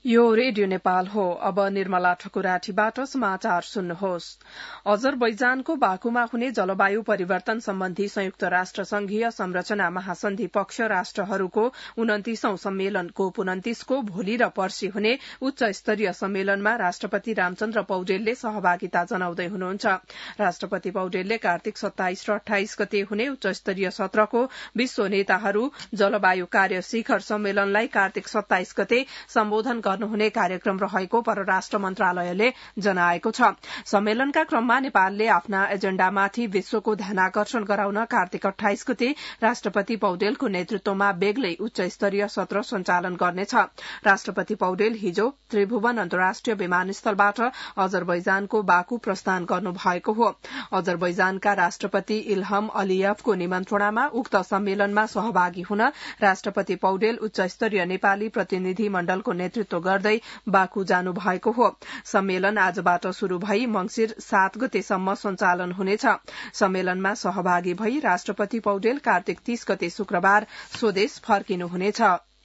यो रेडियो नेपाल हो। अब निर्मला ठकुराठीबाट समाचार सुन्नुहोस्। अजरबैजानको बाकुमा हुने जलवायु परिवर्तन सम्बन्धी संयुक्त राष्ट्र संघीय संरचना महासन्धि पक्ष राष्ट्रहरूको 29औं सम्मेलन COP 29 को भोलि र पर्सि हुने उच्च स्तरीय सम्मेलनमा राष्ट्रपति रामचन्द्र पौडेलले सहभागिता जनाउँदै हुनुहुन्छ। राष्ट्रपति पौडेलले कार्तिक 27 र 28 गते हुने उच्च स्तरीय सत्रको विश्व नेताहरू जलवायु कार्य शिखर सम्मेलनलाई कार्तिक 27 गते सम्बोधन गर्नुहुने कार्यक्रम रहेको परराष्ट्र मन्त्रालयले जनाएको छ। सम्मेलनका क्रममा नेपालले आफ्ना एजेण्डामाथि विश्वको ध्यानाकर्षण गराउन कार्तिक 28 गते राष्ट्रपति पौडेलको नेतृत्वमा बेग्लै उच्च स्तरीय सत्र सञ्चालन गर्नेछ। राष्ट्रपति पौडेल हिजो त्रिभुवन अन्तर्राष्ट्रिय विमानस्थलबाट अजरबैजानको बाकु प्रस्थान गर्नुभएको हो। अजरबैजानका राष्ट्रपति इल्हम अलियवको निमन्त्रणामा उक्त सम्मेलनमा सहभागी हुन राष्ट्रपति पौडेल उच्च स्तरीय नेपाली प्रतिनिधि मण्डलको नेतृत्व गर्दै बाकु जानु भएको हो। सम्मेलन आजबाट शुरू भई मंसिर 7 गतेसम्म सञ्चालन हुनेछ। सम्मेलनमा सहभागी भई राष्ट्रपति पौडेल कार्तिक 30 गते शुक्रबार स्वदेश फर्किनुहुनेछ।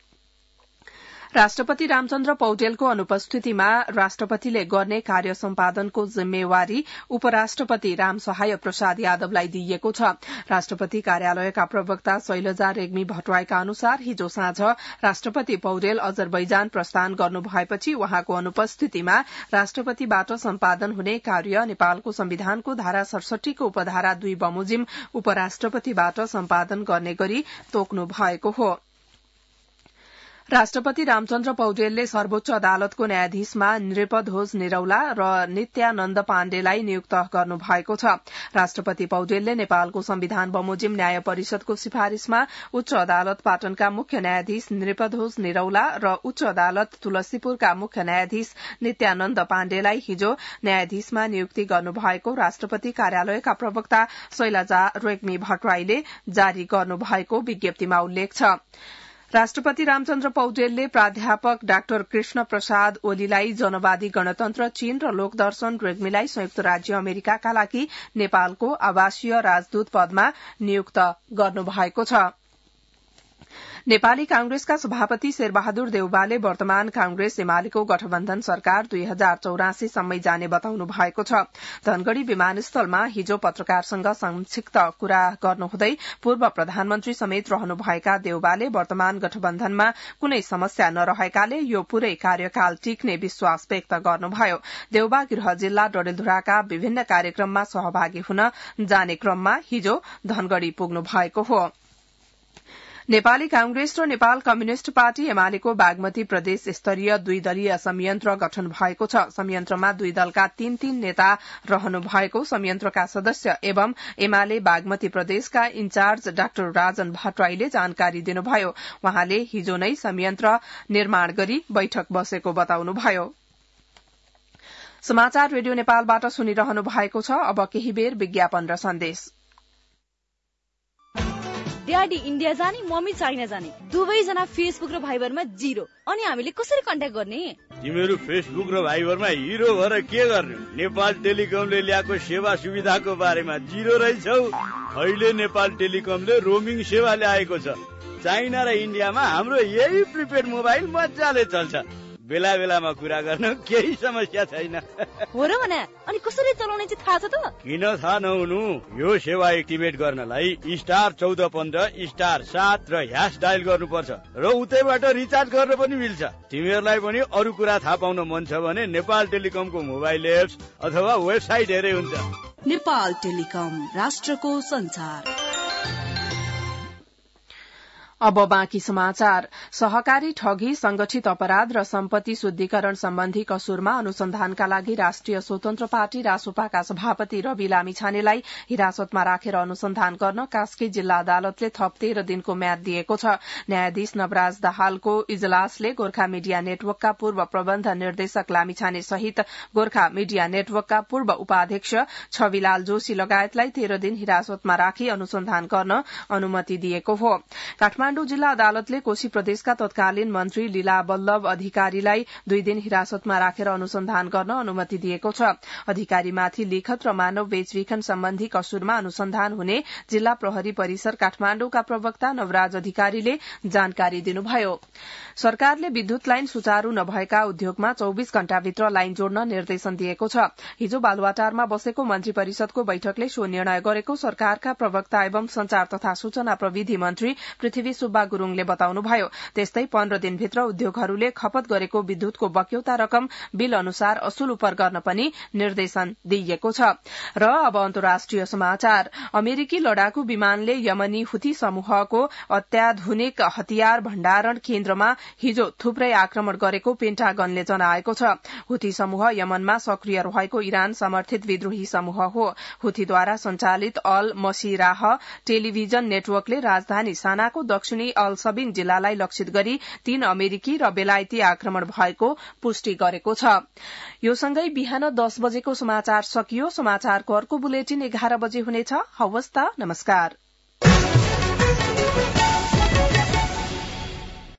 राष्ट्रपति रामचन्द्र पौडेलको अनुपस्थितिमा राष्ट्रपतिले गर्ने कार्य सम्पादनको जिम्मेवारी उपराष्ट्रपति रामसहाय प्रसाद यादवलाई दिइएको छ। राष्ट्रपति कार्यालयका प्रवक्ता शैलजा रेग्मी भट्टराईका अनुसार हिजो साँझ राष्ट्रपति पौडेल अजरबैजान प्रस्थान गर्नु भएपछि उहाँको अनुपस्थितिमा राष्ट्रपतिबाट सम्पादन हुने कार्य नेपालको संविधानको धारा 67 को उपधारा 2 बमोजिम उपराष्ट्रपतिबाट सम्पादन गर्ने गरी तोक्नु भएको हो। राष्ट्रपति रामचन्द्र पौडेलले सर्वोच्च अदालतको न्यायाधीशमा नृपध्वज निरौला र नित्यानन्द पाण्डेलाई नियुक्त गर्नु भएको छ। राष्ट्रपति पौडेलले नेपालको संविधान बमोजिम न्याय परिषदको सिफारिशमा उच्च अदालत पाटनका मुख्य न्यायाधीश नृपध्वज निरौला र उच्च अदालत तुलसीपुरका मुख्य न्यायाधीश नित्यानन्द पाण्डेलाई हिजो न्यायाधीशमा नियुक्ति गर्नुभएको राष्ट्रपति कार्यालयका प्रवक्ता शैलजा रेग्मी भट्टराईले जारी गर्नुभएको विज्ञप्तिमा उल्लेख छ। राष्ट्रपति रामचन्द्र पौडेलले प्राध्यापक डाक्टर कृष्ण प्रसाद ओलीलाई जनवादी गणतन्त्र चीन र लोकदर्शन रेग्मीलाई संयुक्त राज्य अमेरिकाका लागि नेपालको आवासीय राजदूत पदमा नियुक्त गर्नुभएको छ। नेपाली कांग्रेसका सभापति शेरबहादुर देउवाले वर्तमान कांग्रेस एमालेको गठबन्धन सरकार 2084 सम्मै जाने बताउनु भएको छ। धनगढ़ी विमानस्थलमा हिजो पत्रकारसँग संक्षिप्त कुरा गर्नुहुँदै पूर्व प्रधानमन्त्री समेत रहनुभएका देउवाले वर्तमान गठबन्धनमा कुनै समस्या नरहेकाले यो पूरै कार्यकाल टिक्ने विश्वास व्यक्त गर्नुभयो। देउवा गृह जिल्ला डडेलधुराका विभिन्न कार्यक्रममा सहभागी हुन जाने क्रममा हिजो धनगढ़ी पुग्नु भएको हो। नेपाली कांग्रेस र नेपाल कम्युनिष्ट पार्टी एमालेको बागमती प्रदेश स्तरीय 2 दलीय संयन्त्र गठन भएको छ। संयन्त्रमा 2 दलका 3-3 नेता रहनु भएको संयन्त्रका सदस्य एवं एमाले बागमती प्रदेशका इन्चार्ज डाक्टर राजन भट्टराईले जानकारी दिनुभयो। वहाँले हिजो नै संयन्त्र निर्माण गरी बैठक बसेको बताउनुभयो। समाचार रेडियो नेपालबाट सुनिरहनु भएको छ। अब केही बेर विज्ञापन र सन्देश। ड्याडी इन्डिया जाने, मम्मी चाइना जाने, दुवैजना फेसबुक र भाइबरमा 0। अनि हामीले कसरी कन्ट्याक्ट गर्ने? तिमीहरू फेसबुक र भाइबरमा हिरो भएर के गर्ने? नेपाल टेलिकमले ल्याएको सेवा सुविधाको बारेमा 0 रहेछौ। अहिले नेपाल टेलिकमले रोमिङ सेवा ल्याएको छ। चाइना र इन्डियामा हाम्रो यही प्रिपेड मोबाइल मजाले चल्छ। बेला बेलामा कुरा गर्न केही समस्या छैन। हो र भने अनि कसरी चलाउने चाहिँ थाहा छ त? किन थाहा नहुनु? यो सेवा एक्टिभेट गर्नलाई *1415 *7 र # डायल गर्नुपर्छ र उतैबाट रिचार्ज गर्न पनि मिल्छ। तिमीहरूलाई पनि अरू कुरा थाहा पाउन मन छ भने नेपाल टेलिकमको मोबाइल एप्स अथवा वेबसाइट हेरे हुन्छ। नेपाल टेलिकम, राष्ट्रको संचार। अब बाँकी समाचार। सहकारी ठगी, संगठित अपराध र सम्पत्ति शुद्धिकरण सम्बन्धी कसुरमा अनुसन्धानका लागि राष्ट्रिय स्वतन्त्र पार्टी रासोपाका सभापति रवि लामिछानेलाई हिरासतमा राखेर अनुसन्धान गर्न कास्की जिल्ला अदालतले थप 13 दिनको म्याद दिएको छ। न्यायाधीश नवराज दाहालको इजलासले गोर्खा मिडिया नेटवर्कका पूर्व प्रबन्ध निर्देशक लामिछाने सहित गोर्खा मिडिया नेटवर्कका पूर्व उपाध्यक्ष छविलाल जोशी लगायतलाई 13 दिन हिरासतमा राखी अनुसन्धान गर्न अनुमति दिएको हो। काठमाडौँ काठमाण्डु जिल्ला अदालतले कोशी प्रदेशका तत्कालीन मन्त्री लीला वल्लभ अधिकारीलाई 2 दिन हिरासतमा राखेर अनुसन्धान गर्न अनुमति दिएको छ। अधिकारीमाथि लिखत र मानव बेचबिखन सम्बन्धी कसुरमा अनुसन्धान हुने जिल्ला प्रहरी परिसर काठमाण्डुका प्रवक्ता नवराज अधिकारीले जानकारी दिनुभयो। सरकारले विद्युत लाइन सुचारू नभएका उद्योगमा 24 घण्टाभित्र लाइन जोड्न निर्देशन दिएको छ। हिजो बालुवाटारमा बसेको मन्त्री परिषदको बैठकले सो निर्णय गरेको सरकारका प्रवक्ता एवं संचार तथा सूचना प्रविधि मन्त्री पृथ्वी सुब्बा गुरूङले बताउनुभयो। त्यस्तै 15 दिनभित्र उद्योगहरूले खपत गरेको विद्युतको बक्यौता रकम बिल अनुसार असुल उपर गर्न पनि निर्देशन दिइएको छ। र अब अन्तर्राष्ट्रिय समाचार। अमेरिकी लडाकू विमानले यमनी हुती समूहको अत्याधुनिक हतियार भण्डारण केन्द्रमा हिजो थुप्रै आक्रमण गरेको पेन्टागनले जनाएको छ। हुती समूह यमनमा सक्रिय रहेको इरान समर्थित विद्रोही समूह हो। हुतीद्वारा संचालित अल मसीराह टेलिभिजन नेटवर्कले राजधानी सानाको दक्षिणी अल सबिन जिल्लालाई लक्षित गरी 3 अमेरिकी र बेलायती आक्रमण भएको पुष्टि गरेको छ। यो सँगै बिहान 10 बजेको समाचार सकियो। समाचारको अर्को बुलेटिन 11 बजे हुनेछ। हवस् त, नमस्कार।